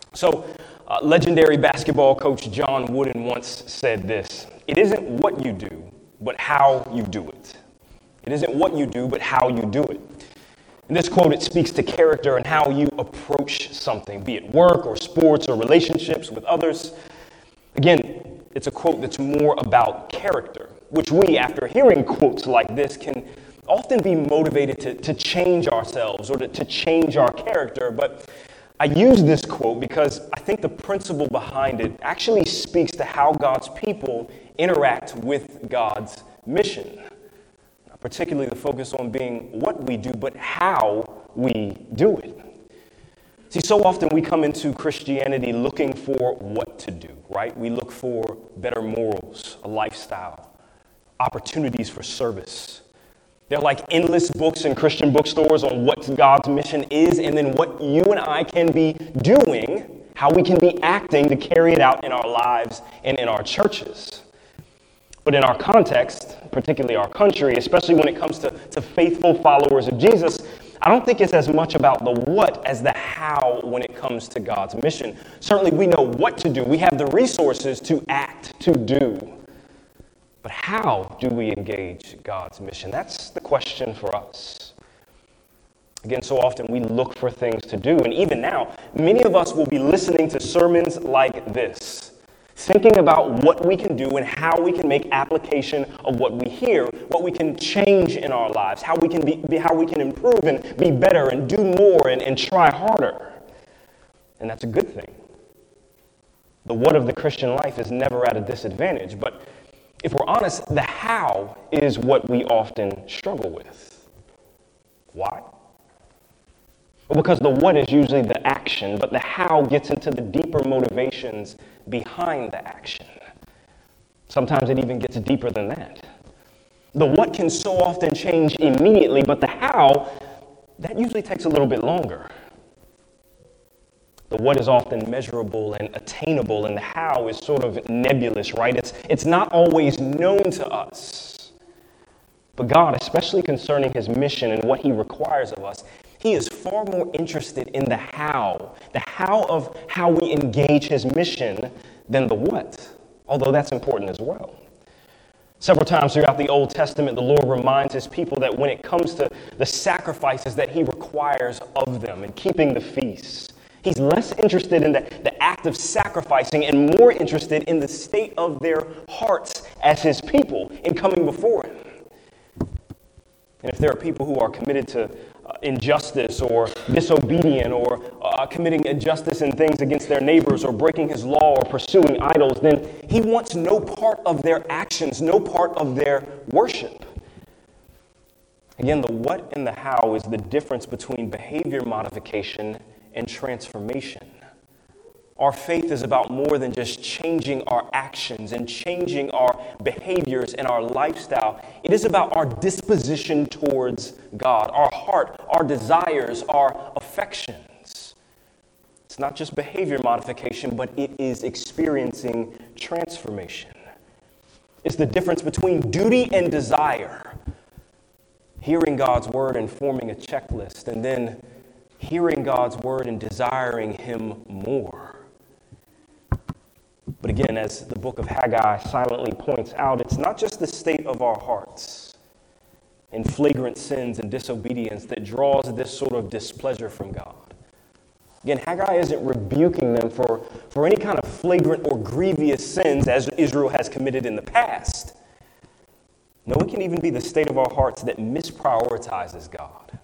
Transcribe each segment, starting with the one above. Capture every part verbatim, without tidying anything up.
So, uh, legendary basketball coach John Wooden once said this: "It isn't what you do, but how you do it. It isn't what you do, but how you do it." In this quote, it speaks to character and how you approach something, be it work or sports or relationships with others. Again, it's a quote that's more about character, which we, after hearing quotes like this, can often be motivated to, to change ourselves or to, to change our character. But I use this quote because I think the principle behind it actually speaks to how God's people interact with God's mission. Particularly the focus on being what we do, but how we do it. See, so often we come into Christianity looking for what to do, right? We look for better morals, a lifestyle, opportunities for service. There are like endless books in Christian bookstores on what God's mission is, and then what you and I can be doing, how we can be acting to carry it out in our lives and in our churches. But in our context, particularly our country, especially when it comes to, to faithful followers of Jesus, I don't think it's as much about the what as the how when it comes to God's mission. Certainly we know what to do. We have the resources to act, to do. But how do we engage God's mission? That's the question for us. Again, so often we look for things to do. And even now, many of us will be listening to sermons like this, thinking about what we can do and how we can make application of what we hear, what we can change in our lives, how we can be, be how we can improve and be better and do more and, and try harder. And that's a good thing. The what of the Christian life is never at a disadvantage, but if we're honest, the how is what we often struggle with. Why? Well, because the what is usually the action, but the how gets into the deeper motivations behind the action. Sometimes it even gets deeper than that. The what can so often change immediately, but the how, that usually takes a little bit longer. The what is often measurable and attainable, and the how is sort of nebulous, right? It's, it's not always known to us. But God, especially concerning his mission and what he requires of us, he is far more interested in the how, the how of how we engage his mission than the what, although that's important as well. Several times throughout the Old Testament, the Lord reminds his people that when it comes to the sacrifices that he requires of them and keeping the feasts, he's less interested in the, the act of sacrificing and more interested in the state of their hearts as his people in coming before him. And if there are people who are committed to uh, injustice or disobedient or uh, committing injustice and things against their neighbors or breaking his law or pursuing idols, then he wants no part of their actions, no part of their worship. Again, the what and the how is the difference between behavior modification and transformation. Our faith is about more than just changing our actions and changing our behaviors and our lifestyle. It is about our disposition towards God, our heart, our desires, our affections. It's not just behavior modification, but it is experiencing transformation. It's the difference between duty and desire. Hearing God's word and forming a checklist, and then hearing God's word and desiring him more. But again, as the book of Haggai silently points out, it's not just the state of our hearts in flagrant sins and disobedience that draws this sort of displeasure from God. Again, Haggai isn't rebuking them for, for any kind of flagrant or grievous sins as Israel has committed in the past. No, it can even be the state of our hearts that misprioritizes God.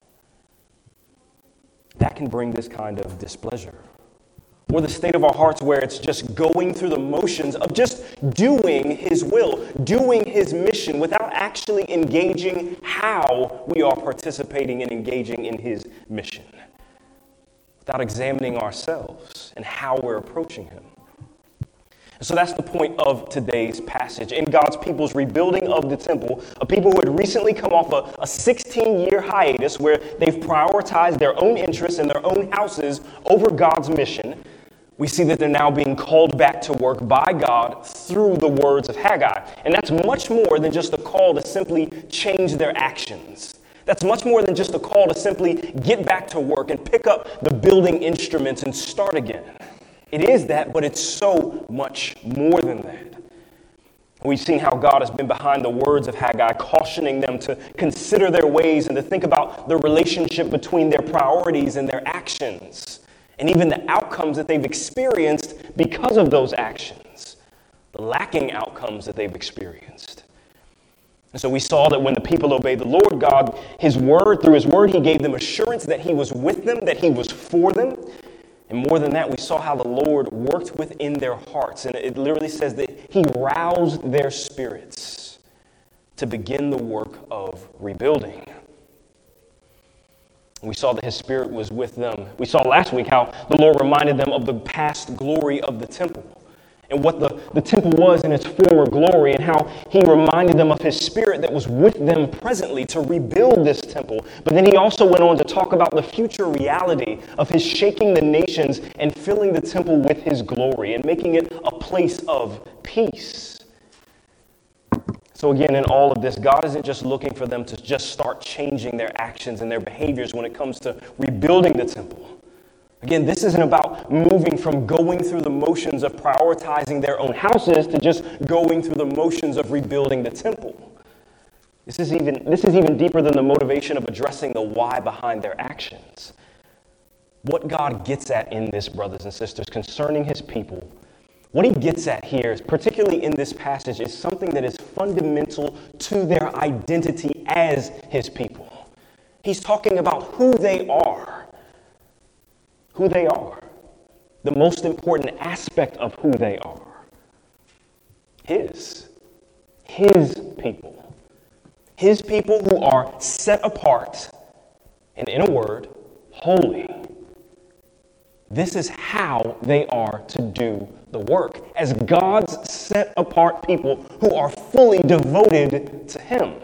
That can bring this kind of displeasure. Or the state of our hearts where it's just going through the motions of just doing his will, doing his mission without actually engaging how we are participating and engaging in his mission. Without examining ourselves and how we're approaching him. So that's the point of today's passage. In God's people's rebuilding of the temple, a people who had recently come off a, a sixteen-year hiatus where they've prioritized their own interests and their own houses over God's mission, we see that they're now being called back to work by God through the words of Haggai. And that's much more than just a call to simply change their actions. That's much more than just a call to simply get back to work and pick up the building instruments and start again. It is that, but it's so much more than that. We've seen how God has been behind the words of Haggai, cautioning them to consider their ways and to think about the relationship between their priorities and their actions, and even the outcomes that they've experienced because of those actions, the lacking outcomes that they've experienced. And so we saw that when the people obeyed the Lord God, his word, through his word, he gave them assurance that he was with them, that he was for them. And more than that, we saw how the Lord worked within their hearts. And it literally says that he roused their spirits to begin the work of rebuilding. We saw that his spirit was with them. We saw last week how the Lord reminded them of the past glory of the temple and what the, the temple was in its former glory, and how he reminded them of his spirit that was with them presently to rebuild this temple. But then he also went on to talk about the future reality of his shaking the nations and filling the temple with his glory and making it a place of peace. So again, in all of this, God isn't just looking for them to just start changing their actions and their behaviors when it comes to rebuilding the temple. Again, this isn't about moving from going through the motions of prioritizing their own houses to just going through the motions of rebuilding the temple. This is even, this is even deeper than the motivation of addressing the why behind their actions. What God gets at in this, brothers and sisters, concerning his people, what he gets at here, particularly in this passage, is something that is fundamental to their identity as his people. He's talking about who they are. Who they are. The most important aspect of who they are. His. His people. His people who are set apart, and in a word, holy. This is how they are to do the work, as God's set apart people who are fully devoted to him.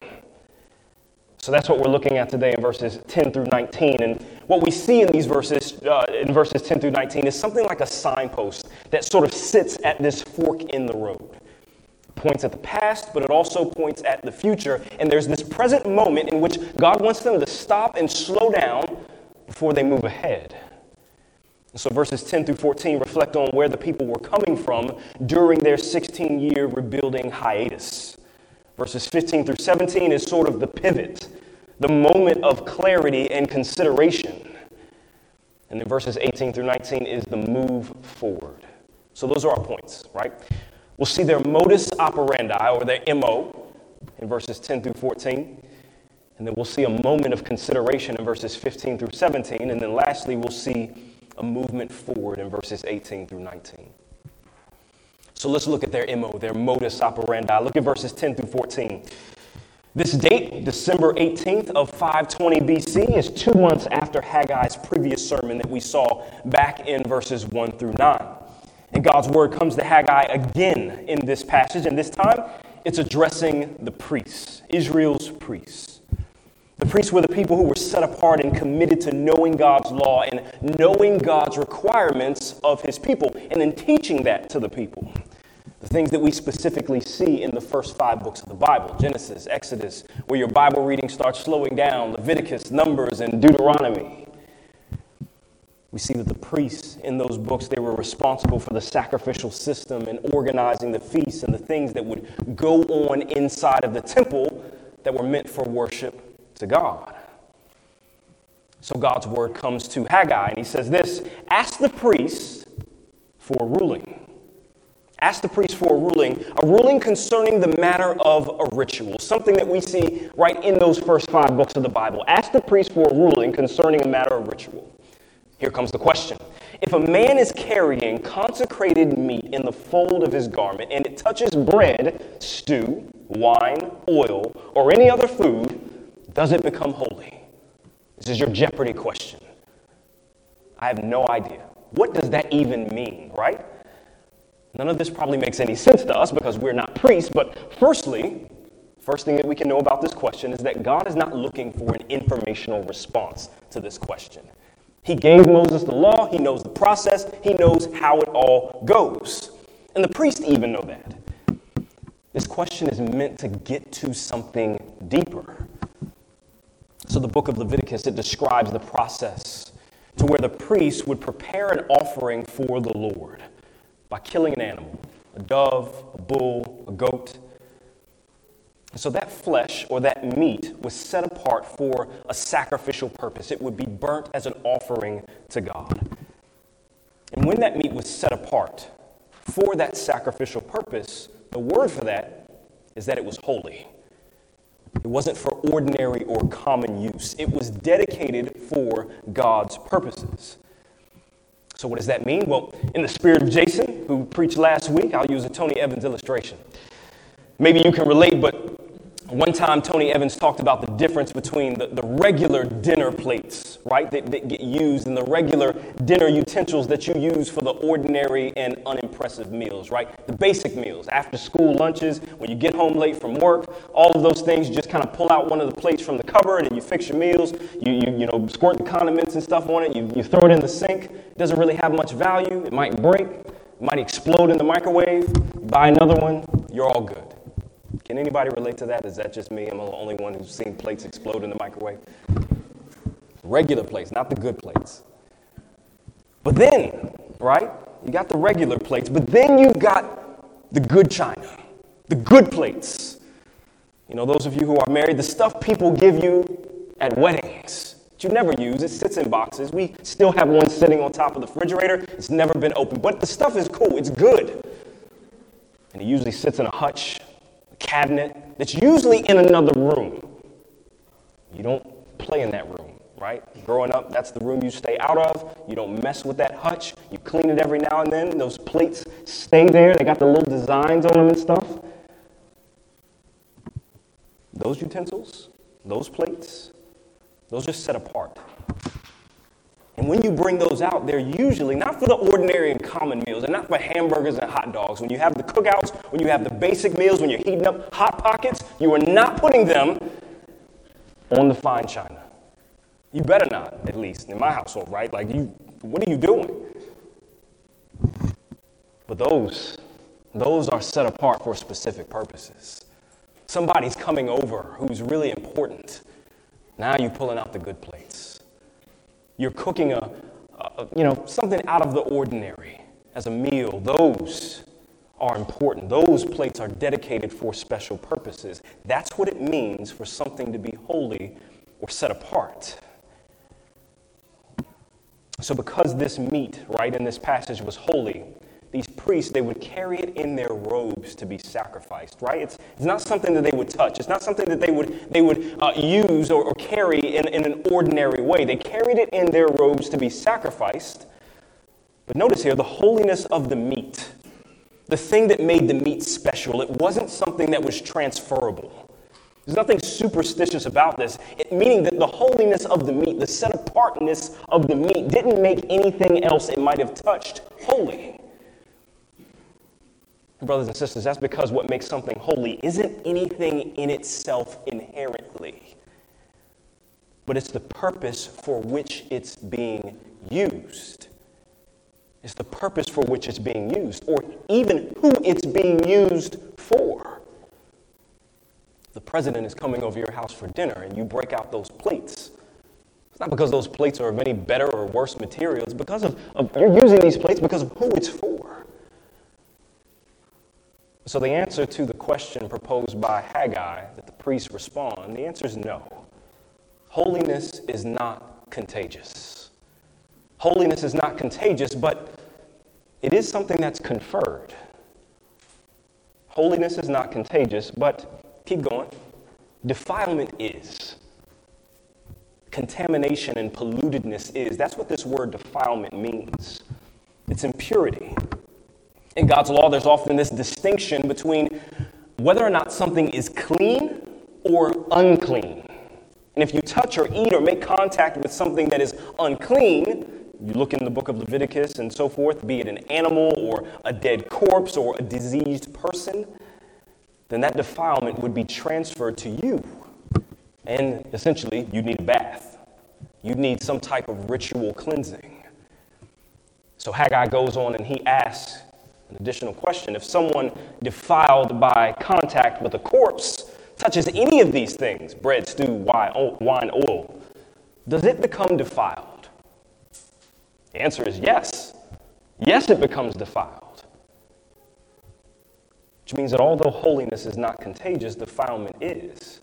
So that's what we're looking at today in verses ten through nineteen. And what we see in these verses, uh, in verses ten through nineteen, is something like a signpost that sort of sits at this fork in the road. It points at the past, but it also points at the future. And there's this present moment in which God wants them to stop and slow down before they move ahead. And so verses ten through fourteen reflect on where the people were coming from during their sixteen-year rebuilding hiatus. Verses fifteen through seventeen is sort of the pivot, the moment of clarity and consideration. And then verses eighteen through nineteen is the move forward. So those are our points, right? We'll see their modus operandi, or their M O, in verses ten through fourteen. And then we'll see a moment of consideration in verses fifteen through seventeen. And then lastly, we'll see a movement forward in verses eighteen through nineteen. So let's look at their M O, their modus operandi. Look at verses ten through fourteen. This date, December eighteenth of five twenty B C, is two months after Haggai's previous sermon that we saw back in verses one through nine. And God's word comes to Haggai again in this passage, and this time it's addressing the priests, Israel's priests. The priests were the people who were set apart and committed to knowing God's law and knowing God's requirements of his people, and then teaching that to the people. The things that we specifically see in the first five books of the Bible, Genesis, Exodus, where your Bible reading starts slowing down, Leviticus, Numbers, and Deuteronomy. We see that the priests in those books, they were responsible for the sacrificial system and organizing the feasts and the things that would go on inside of the temple that were meant for worship to God. So God's word comes to Haggai, and he says this: ask the priests for a ruling. Ask the priest for a ruling, a ruling concerning the matter of a ritual, something that we see right in those first five books of the Bible. Ask the priest for a ruling concerning a matter of ritual. Here comes the question. If a man is carrying consecrated meat in the fold of his garment, and it touches bread, stew, wine, oil, or any other food, does it become holy? This is your Jeopardy question. I have no idea. What does that even mean, right? None of this probably makes any sense to us because we're not priests, but firstly, first thing that we can know about this question is that God is not looking for an informational response to this question. He gave Moses the law, he knows the process, he knows how it all goes. And the priests even know that. This question is meant to get to something deeper. So the book of Leviticus, it describes the process to where the priest would prepare an offering for the Lord by killing an animal, a dove, a bull, a goat. So that flesh or that meat was set apart for a sacrificial purpose. It would be burnt as an offering to God. And when that meat was set apart for that sacrificial purpose, the word for that is that it was holy. It wasn't for ordinary or common use. It was dedicated for God's purposes. So what does that mean? Well, in the spirit of Jason, who preached last week, I'll use a Tony Evans illustration. Maybe you can relate, but one time Tony Evans talked about the difference between the, the regular dinner plates, right, that, that get used and the regular dinner utensils that you use for the ordinary and unimpressive meals, right? The basic meals, after school lunches, when you get home late from work, all of those things, you just kind of pull out one of the plates from the cupboard and you fix your meals, you you, you know, squirt the condiments and stuff on it, you, you throw it in the sink. It doesn't really have much value. It might break, it might explode in the microwave. You buy another one, you're all good. Can anybody relate to that? Is that just me? I'm the only one who's seen plates explode in the microwave. Regular plates, not the good plates. But then, right, you got the regular plates, but then you've got the good china, the good plates. You know, those of you who are married, the stuff people give you at weddings that you never use. It sits in boxes. We still have one sitting on top of the refrigerator. It's never been opened, but the stuff is cool. It's good. And it usually sits in a hutch, cabinet that's usually in another room. You don't play in that room, right? Growing up, that's the room you stay out of. You don't mess with that hutch. You clean it every now and then. Those plates stay there. They got the little designs on them and stuff. Those utensils, those plates, those are set apart. And when you bring those out, they're usually not for the ordinary and common meals. They're not for hamburgers and hot dogs. When you have the cookouts, when you have the basic meals, when you're heating up Hot Pockets, you are not putting them on the fine china. You better not, at least in my household, right? Like, you, what are you doing? But those, those are set apart for specific purposes. Somebody's coming over who's really important. Now you're pulling out the good plates. You're cooking a, a, you know, something out of the ordinary as a meal. Those are important. Those plates are dedicated for special purposes. That's what it means for something to be holy or set apart. So because this meat, right, in this passage was holy, these priests, they would carry it in their robes to be sacrificed, right? It's, it's not something that they would touch. It's not something that they would they would uh, use or, or carry in, in an ordinary way. They carried it in their robes to be sacrificed. But notice here, the holiness of the meat, the thing that made the meat special, it wasn't something that was transferable. There's nothing superstitious about this, it, meaning that the holiness of the meat, the set-apartness of the meat, didn't make anything else it might have touched holy. Brothers and sisters, that's because what makes something holy isn't anything in itself inherently, but it's the purpose for which it's being used. It's the purpose for which it's being used, or even who it's being used for. The president is coming over your house for dinner, and you break out those plates. It's not because those plates are of any better or worse material. It's because of, of you're using these plates because of who it's for. So the answer to the question proposed by Haggai that the priests respond, the answer is no. Holiness is not contagious. Holiness is not contagious, but it is something that's conferred. Holiness is not contagious, but keep going. Defilement is. Contamination and pollutedness is. That's what this word defilement means. It's impurity. In God's law, there's often this distinction between whether or not something is clean or unclean. And if you touch or eat or make contact with something that is unclean, you look in the book of Leviticus and so forth, be it an animal or a dead corpse or a diseased person, then that defilement would be transferred to you. And essentially, you'd need a bath. You'd need some type of ritual cleansing. So Haggai goes on and he asks an additional question. If someone defiled by contact with a corpse touches any of these things, bread, stew, wine, oil, does it become defiled? The answer is yes. Yes, it becomes defiled. Which means that although holiness is not contagious, defilement is.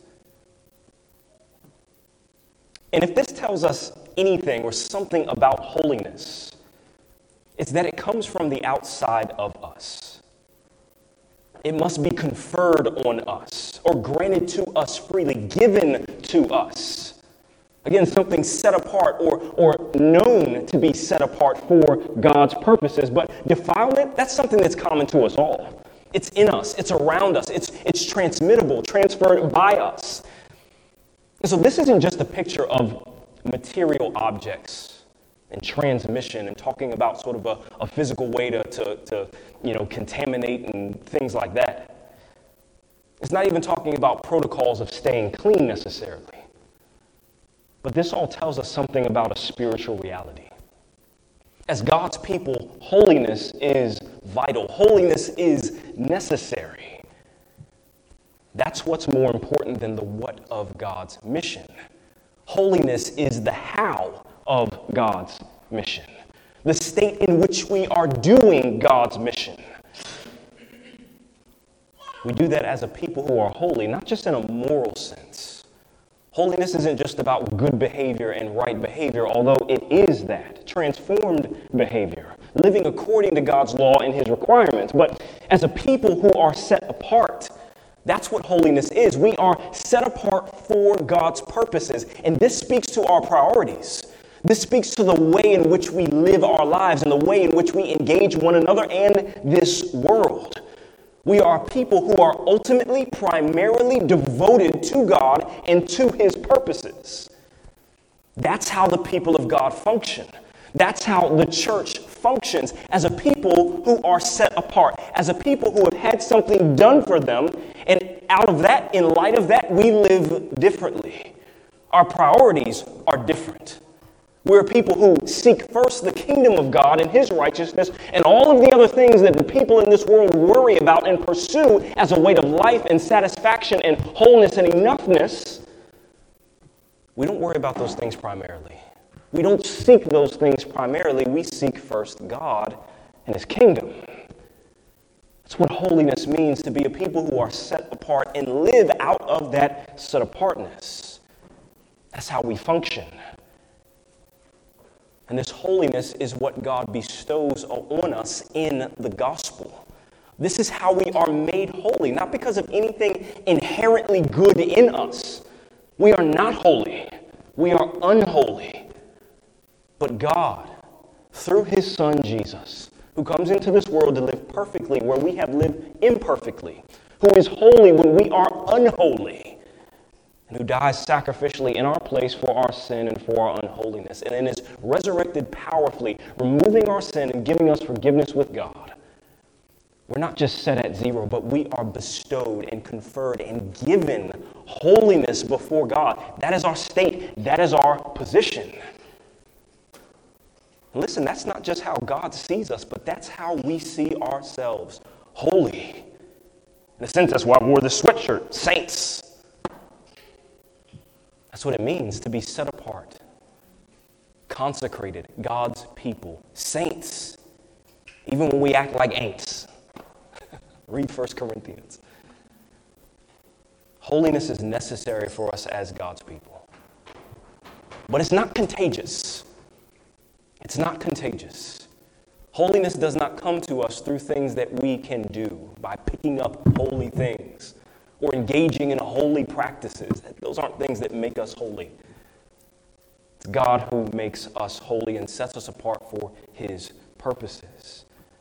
And if this tells us anything or something about holiness, it's that it comes from the outside of us. It must be conferred on us or granted to us freely, given to us. Again, something set apart or, or known to be set apart for God's purposes. But defilement, that's something that's common to us all. It's in us. It's around us. It's, it's transmittable, transferred by us. And so this isn't just a picture of material objects and transmission and talking about sort of a, a physical way to, to, to, you know, contaminate and things like that. It's not even talking about protocols of staying clean necessarily. But this all tells us something about a spiritual reality. As God's people, holiness is vital. Holiness is necessary. That's what's more important than the what of God's mission. Holiness is the how of God's mission, the state in which we are doing God's mission. We do that as a people who are holy, not just in a moral sense. Holiness isn't just about good behavior and right behavior, although it is that, transformed behavior, living according to God's law and his requirements. But as a people who are set apart, that's what holiness is. We are set apart for God's purposes, and this speaks to our priorities. This speaks to the way in which we live our lives and the way in which we engage one another and this world. We are people who are ultimately, primarily devoted to God and to his purposes. That's how the people of God function. That's how the church functions, as a people who are set apart, as a people who have had something done for them, and out of that, in light of that, we live differently. Our priorities are different. We're people who seek first the kingdom of God and his righteousness, and all of the other things that the people in this world worry about and pursue as a way of life and satisfaction and wholeness and enoughness. We don't worry about those things primarily. We don't seek those things primarily. We seek first God and his kingdom. That's what holiness means, to be a people who are set apart and live out of that set apartness. That's how we function. And this holiness is what God bestows on us in the gospel. This is how we are made holy, not because of anything inherently good in us. We are not holy. We are unholy. But God, through his Son Jesus, who comes into this world to live perfectly where we have lived imperfectly, who is holy when we are unholy, and who dies sacrificially in our place for our sin and for our unholiness, and then is resurrected powerfully, removing our sin and giving us forgiveness with God. We're not just set at zero, but we are bestowed and conferred and given holiness before God. That is our state. That is our position. Listen, that's not just how God sees us, but that's how we see ourselves, holy. In a sense, that's why I wore the sweatshirt, saints. That's what it means to be set apart, consecrated, God's people, saints, even when we act like ain'ts. Read First Corinthians. Holiness is necessary for us as God's people, but it's not contagious. It's not contagious. Holiness does not come to us through things that we can do by picking up holy things or engaging in holy practices. Those aren't things that make us holy. It's God who makes us holy and sets us apart for his purposes.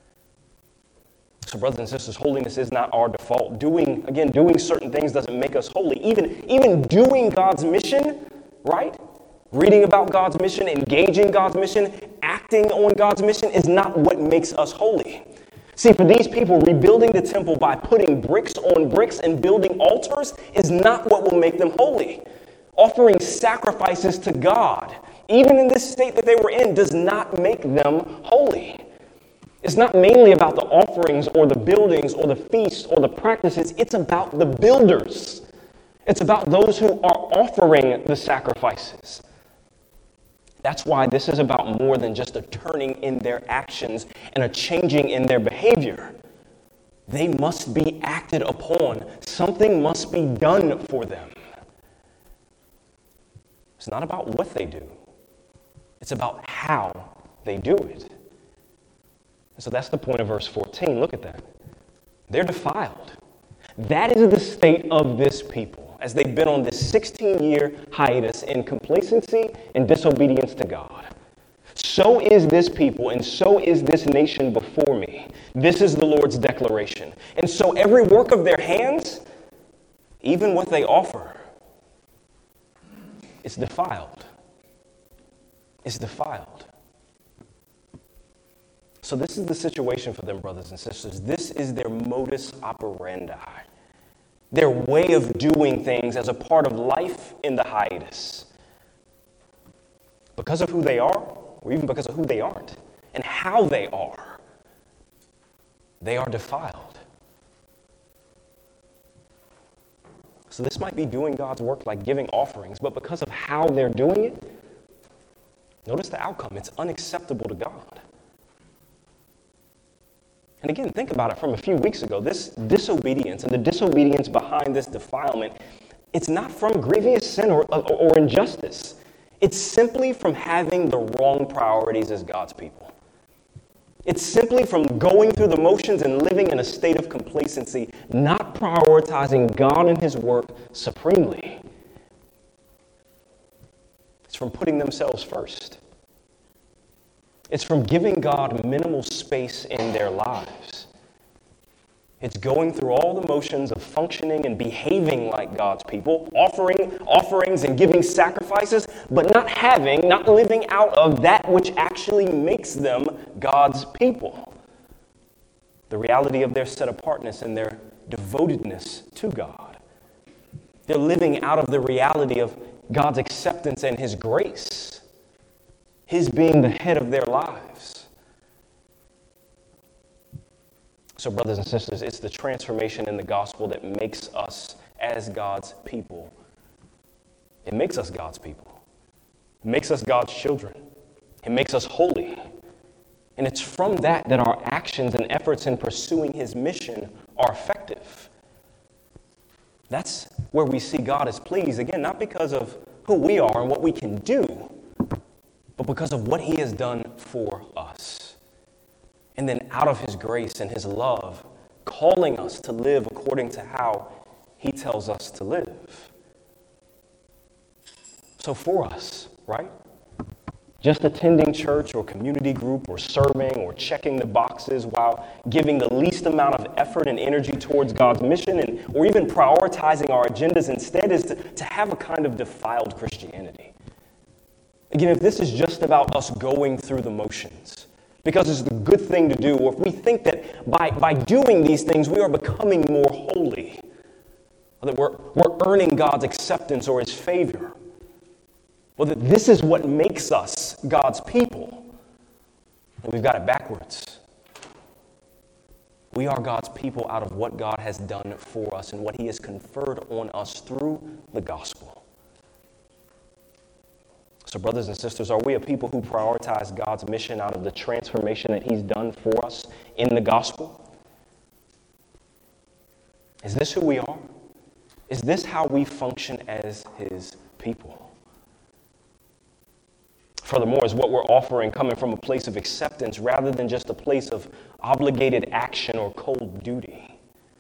So brothers and sisters, holiness is not our default. Doing, again, doing certain things doesn't make us holy. Even, even doing God's mission, right? Reading about God's mission, engaging God's mission, acting on God's mission is not what makes us holy. See, for these people, rebuilding the temple by putting bricks on bricks and building altars is not what will make them holy. Offering sacrifices to God, even in this state that they were in, does not make them holy. It's not mainly about the offerings or the buildings or the feasts or the practices. It's about the builders. It's about those who are offering the sacrifices. That's why this is about more than just a turning in their actions and a changing in their behavior. They must be acted upon. Something must be done for them. It's not about what they do. It's about how they do it. And so that's the point of verse fourteen. Look at that. They're defiled. That is the state of this people as they've been on this sixteen-year hiatus in complacency and disobedience to God. So is this people, and so is this nation before me. This is the Lord's declaration. And so every work of their hands, even what they offer, is defiled. It's defiled. So this is the situation for them, brothers and sisters. This is their modus operandi. Their way of doing things as a part of life in the hiatus. Because of who they are, or even because of who they aren't, and how they are, they are defiled. So this might be doing God's work like giving offerings, but because of how they're doing it, notice the outcome. It's unacceptable to God. And again, think about it from a few weeks ago. This disobedience and the disobedience behind this defilement, it's not from grievous sin or, or, or injustice. It's simply from having the wrong priorities as God's people. It's simply from going through the motions and living in a state of complacency, not prioritizing God and His work supremely. It's from putting themselves first. It's from giving God minimal space in their lives. It's going through all the motions of functioning and behaving like God's people, offering offerings and giving sacrifices, but not having, not living out of that which actually makes them God's people. The reality of their set-apartness and their devotedness to God. They're living out of the reality of God's acceptance and His grace. His being the head of their lives. So, brothers and sisters, it's the transformation in the gospel that makes us as God's people. It makes us God's people. It makes us God's children. It makes us holy. And it's from that that our actions and efforts in pursuing His mission are effective. That's where we see God is pleased. Again, not because of who we are and what we can do, but because of what He has done for us. And then out of His grace and His love, calling us to live according to how He tells us to live. So for us, right? Just attending church or community group or serving or checking the boxes while giving the least amount of effort and energy towards God's mission and or even prioritizing our agendas instead is to, to have a kind of defiled Christianity. Again, if this is just about us going through the motions, because it's the good thing to do, or if we think that by, by doing these things we are becoming more holy, or that we're, we're earning God's acceptance or His favor, well, that this is what makes us God's people, and we've got it backwards. We are God's people out of what God has done for us and what He has conferred on us through the gospel. So, brothers and sisters, are we a people who prioritize God's mission out of the transformation that He's done for us in the gospel? Is this who we are? Is this how we function as His people? Furthermore, is what we're offering coming from a place of acceptance rather than just a place of obligated action or cold duty?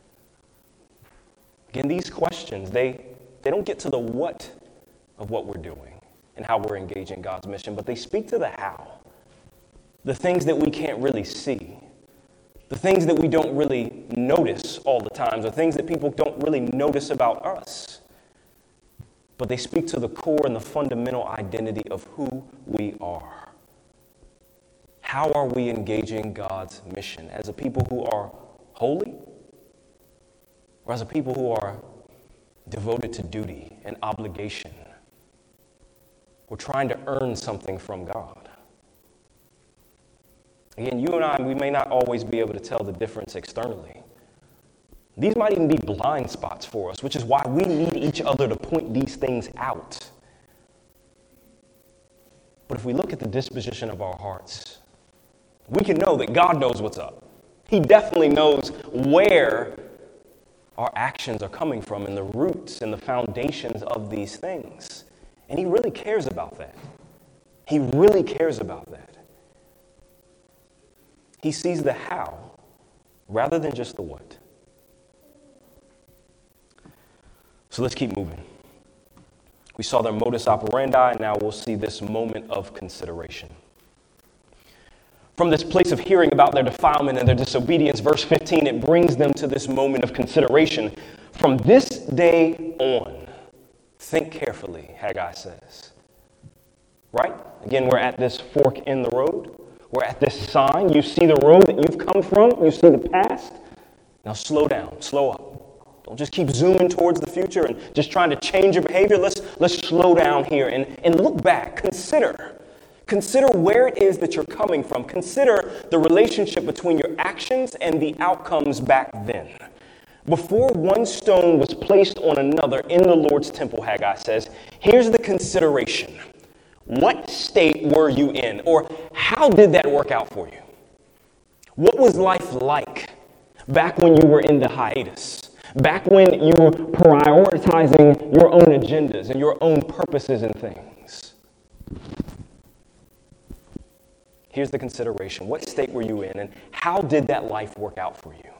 Again, these questions, they, they don't get to the what of what we're doing and how we're engaging God's mission, but they speak to the how. The things that we can't really see. The things that we don't really notice all the time. The things that people don't really notice about us. But they speak to the core and the fundamental identity of who we are. How are we engaging God's mission? As a people who are holy? Or as a people who are devoted to duty and obligation? We're trying to earn something from God. Again, you and I, we may not always be able to tell the difference externally. These might even be blind spots for us, which is why we need each other to point these things out. But if we look at the disposition of our hearts, we can know that God knows what's up. He definitely knows where our actions are coming from and the roots and the foundations of these things. And he really cares about that. He really cares about that. He sees the how rather than just the what. So let's keep moving. We saw their modus operandi, and now we'll see this moment of consideration. From this place of hearing about their defilement and their disobedience, verse fifteen, it brings them to this moment of consideration. From this day on, think carefully, Haggai says. Right? Again, we're at this fork in the road. We're at this sign. You see the road that you've come from. You see the past. Now slow down, slow up. Don't just keep zooming towards the future and just trying to change your behavior. Let's, let's slow down here and, and look back. Consider. Consider where it is that you're coming from. Consider the relationship between your actions and the outcomes back then. Before one stone was placed on another in the Lord's temple, Haggai says, here's the consideration. What state were you in? Or how did that work out for you? What was life like back when you were in the hiatus? Back when you were prioritizing your own agendas and your own purposes and things? Here's the consideration. What state were you in, and how did that life work out for you?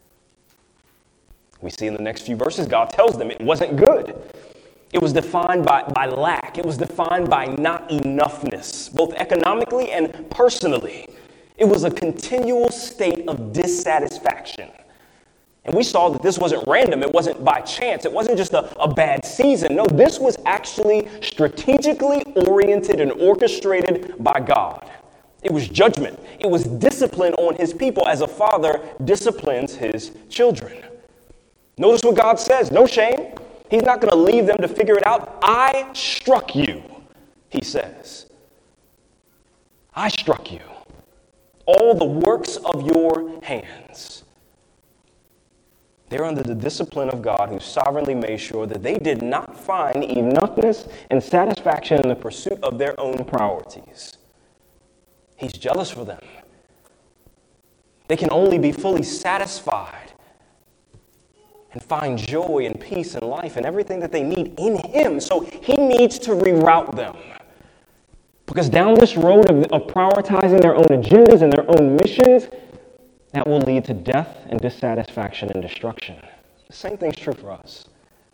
We see in the next few verses, God tells them it wasn't good. It was defined by, by lack. It was defined by not enoughness, both economically and personally. It was a continual state of dissatisfaction. And we saw that this wasn't random. It wasn't by chance. It wasn't just a, a bad season. No, this was actually strategically oriented and orchestrated by God. It was judgment. It was discipline on his people as a father disciplines his children. Notice what God says. No shame. He's not going to leave them to figure it out. I struck you, he says. I struck you. All the works of your hands. They're under the discipline of God, who sovereignly made sure that they did not find enoughness and satisfaction in the pursuit of their own priorities. He's jealous for them. They can only be fully satisfied and find joy and peace and life and everything that they need in him. So he needs to reroute them. Because down this road of, of prioritizing their own agendas and their own missions, that will lead to death and dissatisfaction and destruction. The same thing's true for us.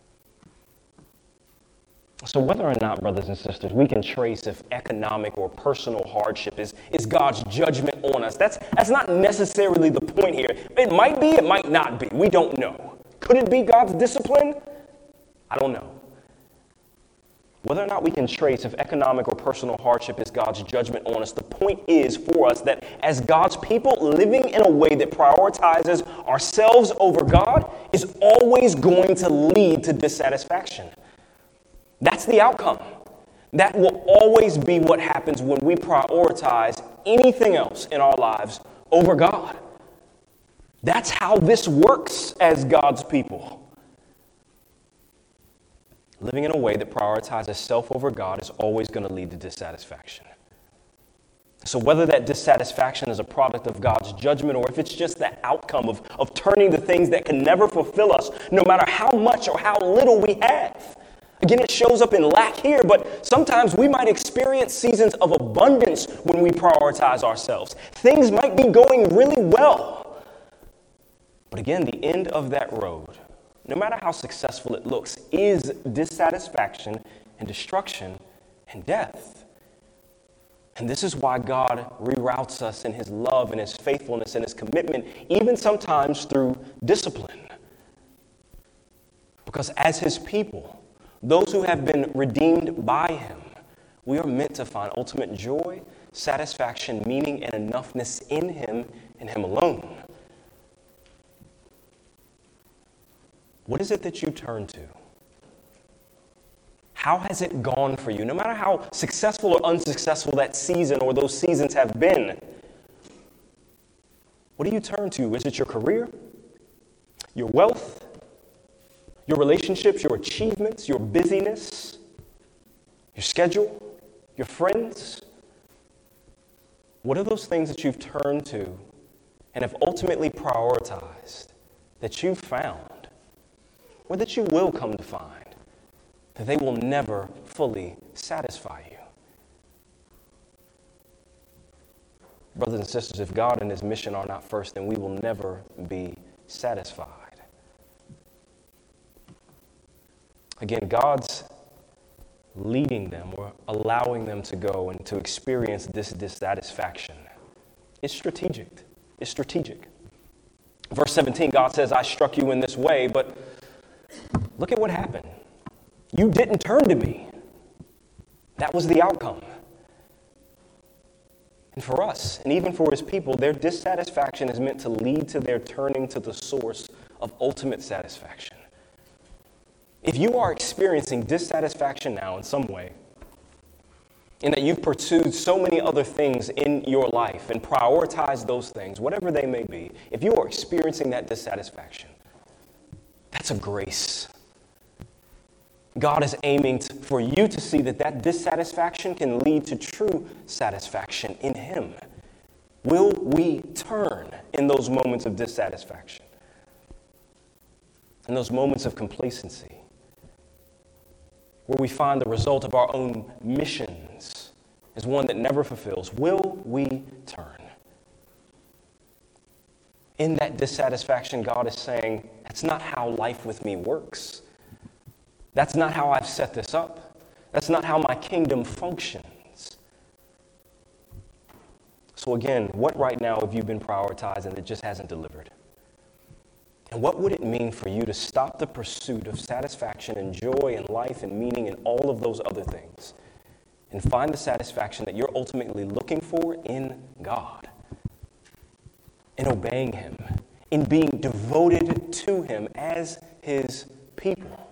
So whether or not, brothers and sisters, we can trace if economic or personal hardship is, is God's judgment on us, that's, that's not necessarily the point here. It might be, it might not be. We don't know. Could it be God's discipline? I don't know. Whether or not we can trace if economic or personal hardship is God's judgment on us, the point is for us that as God's people, living in a way that prioritizes ourselves over God is always going to lead to dissatisfaction. That's the outcome. That will always be what happens when we prioritize anything else in our lives over God. That's how this works as God's people. Living in a way that prioritizes self over God is always going to lead to dissatisfaction. So whether that dissatisfaction is a product of God's judgment or if it's just the outcome of, of turning to things that can never fulfill us, no matter how much or how little we have. Again, it shows up in lack here, but sometimes we might experience seasons of abundance when we prioritize ourselves. Things might be going really well. But again, the end of that road, no matter how successful it looks, is dissatisfaction and destruction and death. And this is why God reroutes us in his love and his faithfulness and his commitment, even sometimes through discipline. Because as his people, those who have been redeemed by him, we are meant to find ultimate joy, satisfaction, meaning, and enoughness in him and him alone. What is it that you turn to? How has it gone for you? No matter how successful or unsuccessful that season or those seasons have been, what do you turn to? Is it your career, your wealth, your relationships, your achievements, your busyness, your schedule? your friends? What are those things that you've turned to and have ultimately prioritized that you've found, or that you will come to find, that they will never fully satisfy you? Brothers and sisters, if God and his mission are not first, then we will never be satisfied. Again, God's leading them or allowing them to go and to experience this dissatisfaction. It's strategic. It's strategic. Verse seventeen, God says, I struck you in this way, but look at what happened. You didn't turn to me. That was the outcome. And for us, and even for his people, their dissatisfaction is meant to lead to their turning to the source of ultimate satisfaction. If you are experiencing dissatisfaction now in some way, in that you've pursued so many other things in your life and prioritized those things, whatever they may be, if you are experiencing that dissatisfaction, that's a grace. God is aiming to, for you to see that that dissatisfaction can lead to true satisfaction in him. Will we turn in those moments of dissatisfaction, in those moments of complacency, where we find the result of our own missions is one that never fulfills? Will we turn? In that dissatisfaction, God is saying, that's not how life with me works. That's not how I've set this up. That's not how my kingdom functions. So again, what right now have you been prioritizing that just hasn't delivered? And what would it mean for you to stop the pursuit of satisfaction and joy and life and meaning and all of those other things and find the satisfaction that you're ultimately looking for in God, in obeying him, in being devoted to him as his people?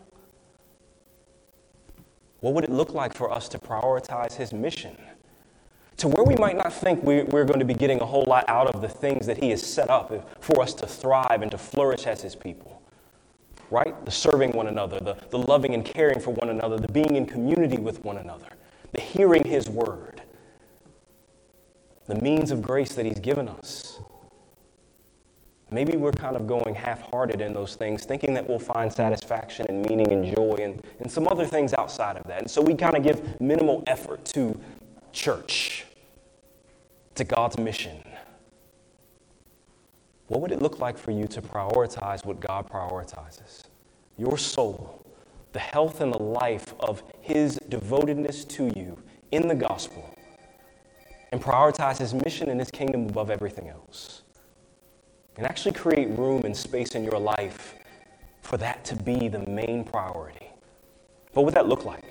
What would it look like for us to prioritize his mission to where we might not think we, we're going to be getting a whole lot out of the things that he has set up for us to thrive and to flourish as his people, right? The serving one another, the, the loving and caring for one another, the being in community with one another, the hearing his word, the means of grace that he's given us. Maybe we're kind of going half-hearted in those things, thinking that we'll find satisfaction and meaning and joy and, and some other things outside of that. And so we kind of give minimal effort to church, to God's mission. What would it look like for you to prioritize what God prioritizes? Your soul, the health and the life of his devotedness to you in the gospel, and prioritize his mission and his kingdom above everything else. And actually create room and space in your life for that to be the main priority. What would that look like?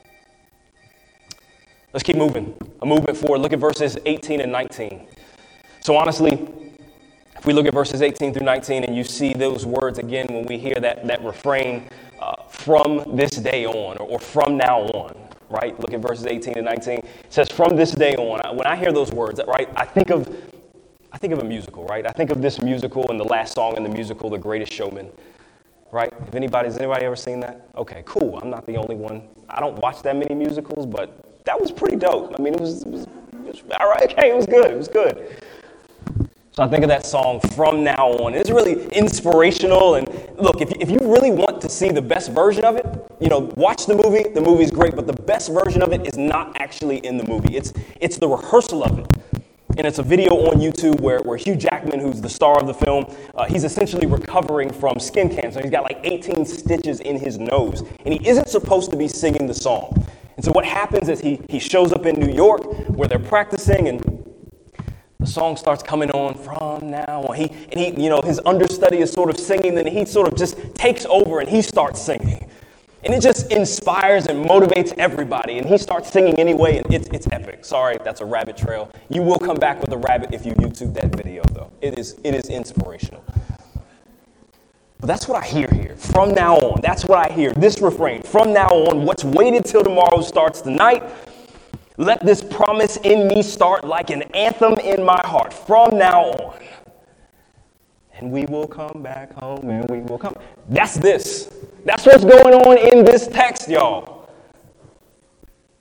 Let's keep moving. A movement forward. Look at verses eighteen and nineteen. So honestly, if we look at verses eighteen through nineteen and you see those words again when we hear that, that refrain, uh, from this day on, or, or from now on, right? Look at verses eighteen and nineteen. It says, from this day on. When I hear those words, right, I think of I think of a musical, right? I think of this musical and the last song in the musical, The Greatest Showman, right? If anybody, has anybody ever seen that? Okay, cool. I'm not the only one. I don't watch that many musicals, but that was pretty dope. I mean, it was, it was, it was all right. Okay, it was good. It was good. So I think of that song, From Now On. It's really inspirational. And look, if, if you really want to see the best version of it, you know, watch the movie. The movie's great, but the best version of it is not actually in the movie. It's, it's the rehearsal of it. And it's a video on YouTube where, where Hugh Jackman, who's the star of the film, uh, he's essentially recovering from skin cancer. He's got like eighteen stitches in his nose, and he isn't supposed to be singing the song. And so what happens is he, he shows up in New York where they're practicing, and the song starts coming on, From Now On. He, and he, you know, his understudy is sort of singing, then he sort of just takes over and he starts singing. And it just inspires and motivates everybody. And he starts singing anyway, and it's it's epic. Sorry, that's a rabbit trail. You will come back with a rabbit if you YouTube that video, though. It is it is inspirational. But that's what I hear here. From now on, that's what I hear. This refrain, from now on, what's waited till tomorrow starts tonight. Let this promise in me start like an anthem in my heart. From now on. And we will come back home, and we will come. That's this. That's what's going on in this text, y'all.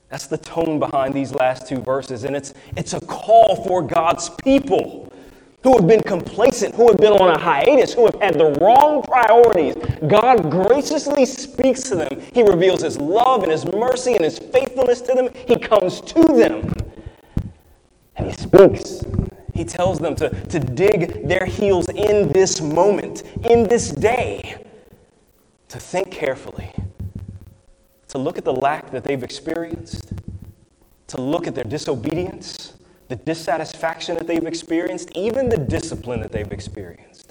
That's the tone behind these last two verses, and it's, it's a call for God's people who have been complacent, who have been on a hiatus, who have had the wrong priorities. God graciously speaks to them. He reveals his love and his mercy and his faithfulness to them. He comes to them, and he speaks. He tells them to, to dig their heels in this moment, in this day, to think carefully, to look at the lack that they've experienced, to look at their disobedience, the dissatisfaction that they've experienced, even the discipline that they've experienced.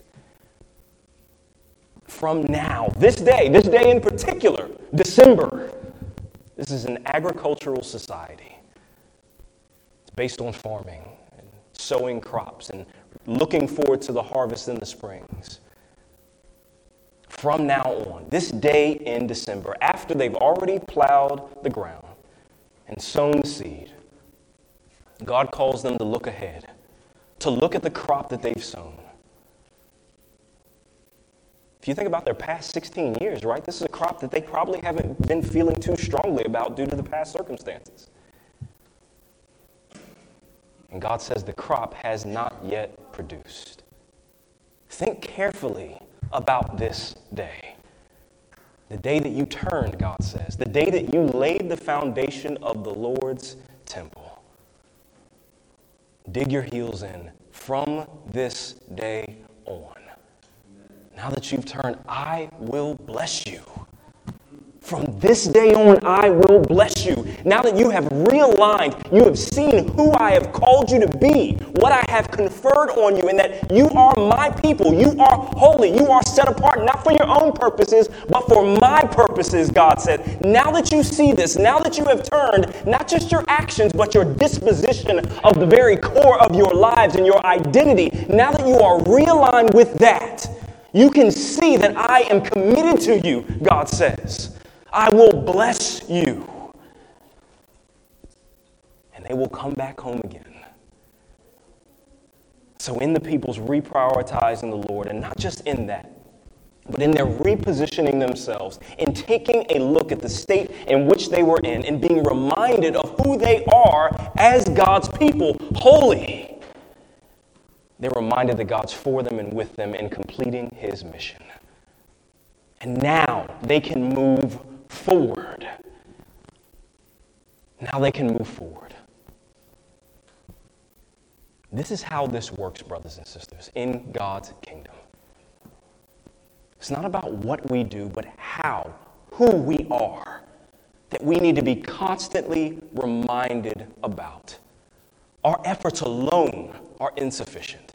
From now, this day, this day in particular, December, this is an agricultural society. It's based on farming and sowing crops and looking forward to the harvest in the springs. From now on, this day in December, after they've already plowed the ground and sown the seed, God calls them to look ahead, to look at the crop that they've sown. If you think about their past sixteen years, right, this is a crop that they probably haven't been feeling too strongly about due to the past circumstances. And God says the crop has not yet produced. Think carefully about this day. The day that you turned, God says. The day that you laid the foundation of the Lord's temple. Dig your heels in from this day on. Now that you've turned, I will bless you. From this day on, I will bless you. Now that you have realigned, you have seen who I have called you to be, what I have conferred on you, and that you are my people. You are holy. You are set apart, not for your own purposes, but for my purposes, God said. Now that you see this, now that you have turned, not just your actions, but your disposition of the very core of your lives and your identity, now that you are realigned with that, you can see that I am committed to you, God says. I will bless you. And they will come back home again. So in the people's reprioritizing the Lord, and not just in that, but in their repositioning themselves, in taking a look at the state in which they were in, and being reminded of who they are as God's people, holy, they're reminded that God's for them and with them in completing his mission. And now they can move forward. Now they can move forward. This is how this works, brothers and sisters, in God's kingdom. It's not about what we do, but how, who we are, that we need to be constantly reminded about. Our efforts alone are insufficient.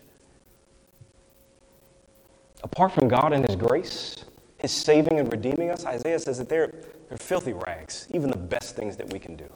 Apart from God and his grace, his saving and redeeming us, Isaiah says that they're, they're filthy rags, even the best things that we can do.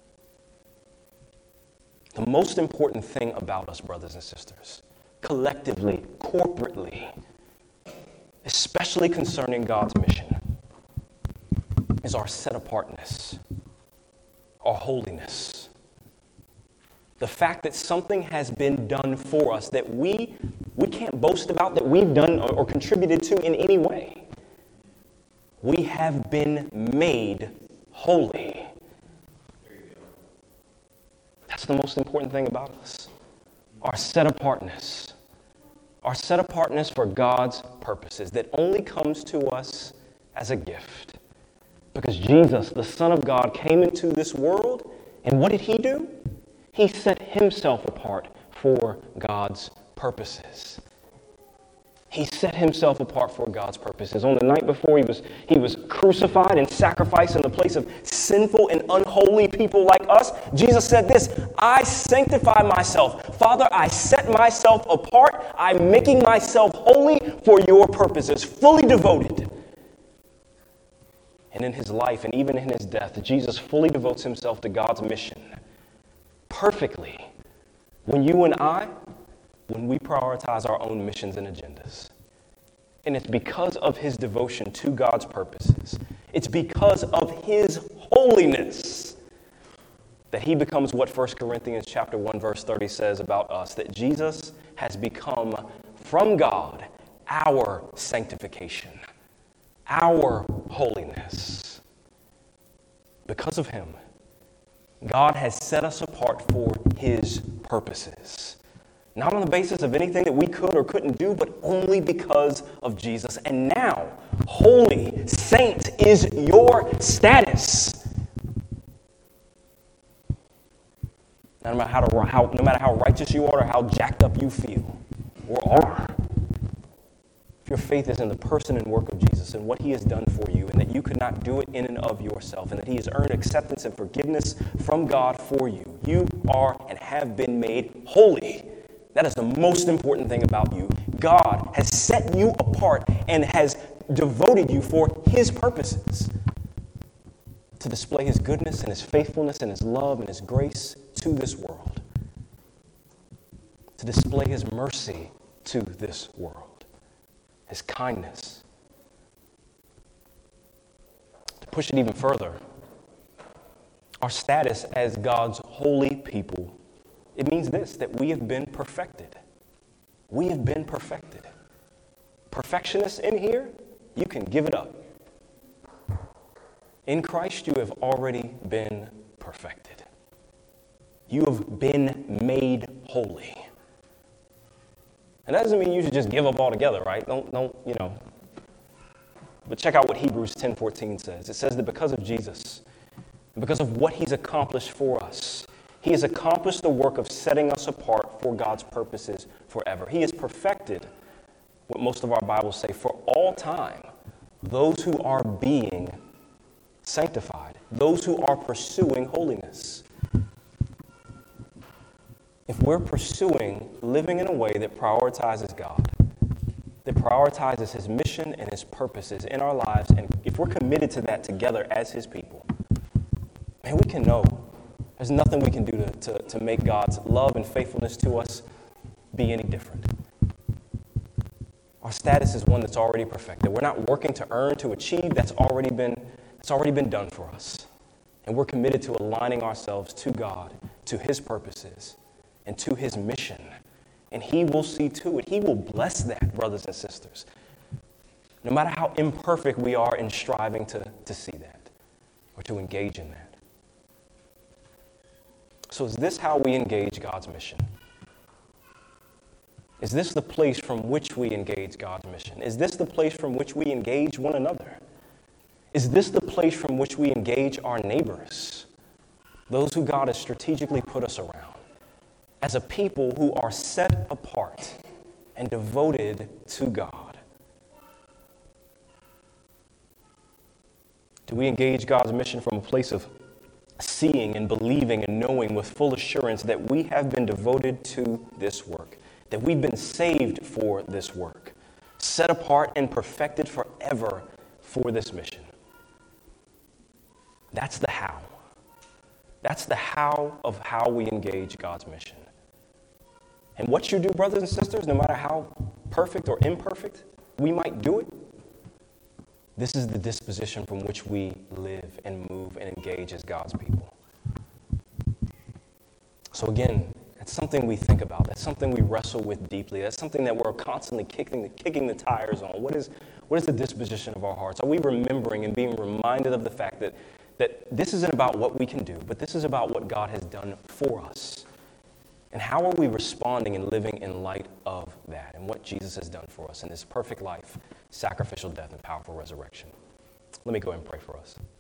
The most important thing about us, brothers and sisters, collectively, corporately, especially concerning God's mission, is our set-apartness, our holiness. The fact that something has been done for us that we, we can't boast about, that we've done or, or contributed to in any way. We have been made holy. That's the most important thing about us. Our set-apartness. Our set-apartness for God's purposes that only comes to us as a gift. Because Jesus, the Son of God, came into this world, and what did he do? He set himself apart for God's purposes. He set himself apart for God's purposes. On the night before he was, he was crucified and sacrificed in the place of sinful and unholy people like us, Jesus said this, I sanctify myself. Father, I set myself apart. I'm making myself holy for your purposes, fully devoted. And in his life and even in his death, Jesus fully devotes himself to God's mission perfectly. When you and I, when we prioritize our own missions and agendas. And it's because of his devotion to God's purposes. It's because of his holiness that he becomes what First Corinthians chapter one verse thirty says about us, that Jesus has become from God our sanctification, our holiness. Because of him, God has set us apart for his purposes. Not on the basis of anything that we could or couldn't do, but only because of Jesus. And now, holy saint is your status. No matter how, how, no matter how righteous you are or how jacked up you feel or are, if your faith is in the person and work of Jesus and what he has done for you, and that you could not do it in and of yourself, and that he has earned acceptance and forgiveness from God for you, you are and have been made holy. That is the most important thing about you. God has set you apart and has devoted you for his purposes, to display his goodness and his faithfulness and his love and his grace to this world, to display his mercy to this world, his kindness. To push it even further, our status as God's holy people, it means this, that we have been perfected. We have been perfected. Perfectionists in here, you can give it up. In Christ, you have already been perfected. You have been made holy. And that doesn't mean you should just give up altogether, right? Don't, don't, you know. But check out what Hebrews ten fourteen says. It says that because of Jesus, and because of what he's accomplished for us, he has accomplished the work of setting us apart for God's purposes forever. He has perfected what most of our Bibles say for all time, those who are being sanctified, those who are pursuing holiness. If we're pursuing living in a way that prioritizes God, that prioritizes his mission and his purposes in our lives, and if we're committed to that together as his people, man, we can know there's nothing we can do to, to, to make God's love and faithfulness to us be any different. Our status is one that's already perfected. We're not working to earn, to achieve. That's already been, that's already been done for us. And we're committed to aligning ourselves to God, to his purposes, and to his mission. And he will see to it. He will bless that, brothers and sisters. No matter how imperfect we are in striving to, to see that or to engage in that. So is this how we engage God's mission? Is this the place from which we engage God's mission? Is this the place from which we engage one another? Is this the place from which we engage our neighbors, those who God has strategically put us around, as a people who are set apart and devoted to God? Do we engage God's mission from a place of seeing and believing and knowing with full assurance that we have been devoted to this work, that we've been saved for this work, set apart and perfected forever for this mission? That's the how. That's the how of how we engage God's mission. And what you do, brothers and sisters, no matter how perfect or imperfect we might do it, this is the disposition from which we live and move and engage as God's people. So again, that's something we think about. That's something we wrestle with deeply. That's something that we're constantly kicking the, kicking the tires on. What is, what is the disposition of our hearts? Are we remembering and being reminded of the fact that, that this isn't about what we can do, but this is about what God has done for us? And how are we responding and living in light of that and what Jesus has done for us in his perfect life, sacrificial death, and powerful resurrection? Let me go ahead and pray for us.